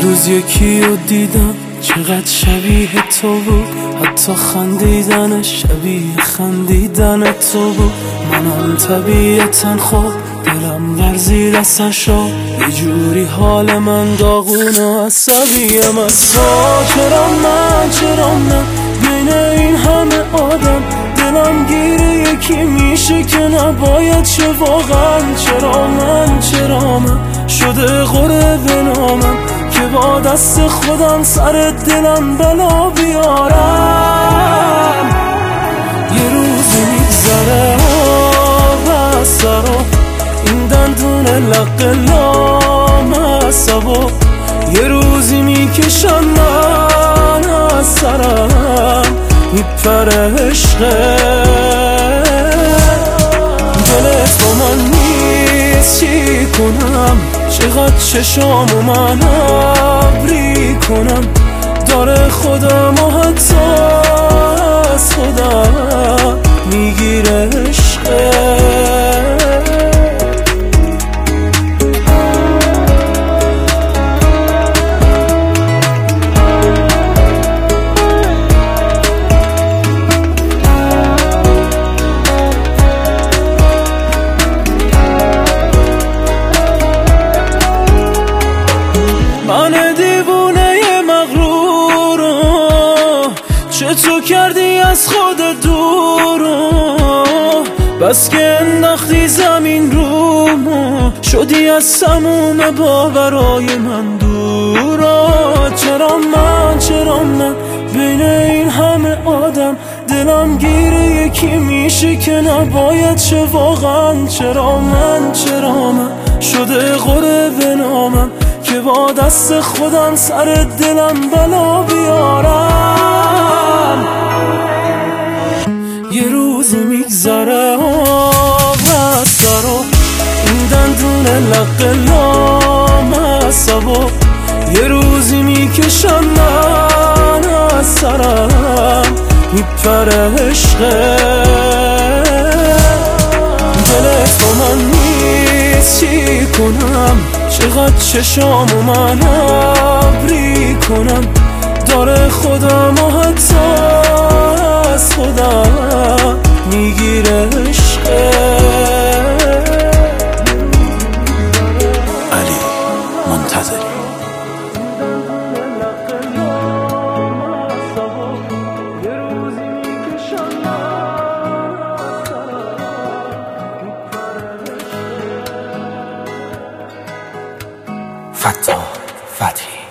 روز یکی رو دیدم چقدر شبیه تو بود، حتی خندیدنش شبیه خندیدن تو بود. منم طبیعتا خوب دلم ورزید اصلا شد، یه جوری حال من داغون و عصبیم اصلا. چرا من بین این همه آدم دلم گیره یکی میشه که نباید شه واقعا. چرا من شده قره به نامم که با دست خودم سر دلم بلا بیارم. یه روزی میگذره و سرو این دندون لق لامصبو، یه روزی میکشم من از سرم میپره عشقه. دل تو من نیست چی کنم، چقدر چشامو من ابری کنم، داره خودم و حتی از خودم میگیره عشقه. من دیوونه مغرورو چطور کردی از خودت دورو، بس که انداختی زمین رومو شدی از سموم باورای من دورا. چرا من بین این همه آدم دلم گیره یکی میشه که نباید شه واقعا. چرا من شده قره به نامم که با دست خودم سر دلم بلا بیارم. یه روزی میگذره و سرو این دندون لق لامصبو، یه روزی میکشم من از سرم میپره عشقه. دل تو من نیست چی کنم، چقدر چشامو من ابری کنم، داره خودم و حتی از خودم میگیره عشقه. علی منتظری. فتاح فتحی.